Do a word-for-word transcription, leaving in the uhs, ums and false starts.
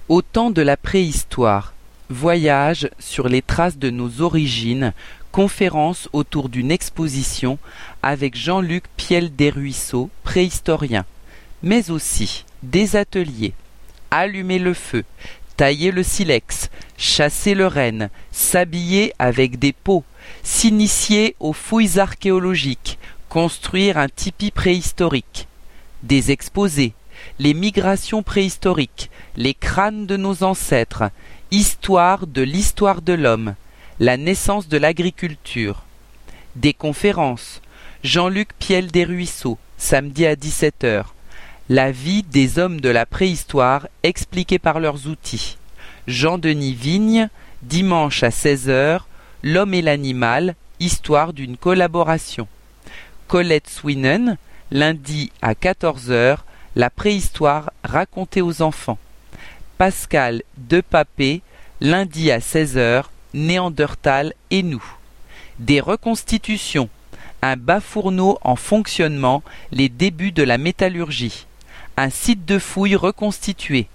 Au temps de la préhistoire, voyage sur les traces de nos origines, conférence autour d'une exposition avec Jean-Luc Piel-Desruisseaux, préhistorien, mais aussi des ateliers, allumer le feu, tailler le silex, chasser le renne, s'habiller avec des peaux, s'initier aux fouilles archéologiques, construire un tipi préhistorique, des exposés, les migrations préhistoriques, les crânes de nos ancêtres, histoire de l'histoire de l'homme, la naissance de l'agriculture, des conférences, Jean-Luc Piel-Desruisseaux, samedi à dix-sept heures, la vie des hommes de la préhistoire expliquée par leurs outils, Jean-Denis Vigne, dimanche à seize heures, l'homme et l'animal, histoire d'une collaboration, Colette Swinen, lundi à quatorze heures, la préhistoire racontée aux enfants. Pascal Depapé, lundi à seize heures, Néandertal et nous. Des reconstitutions, un bas-fourneau en fonctionnement, les débuts de la métallurgie. Un site de fouilles reconstitué,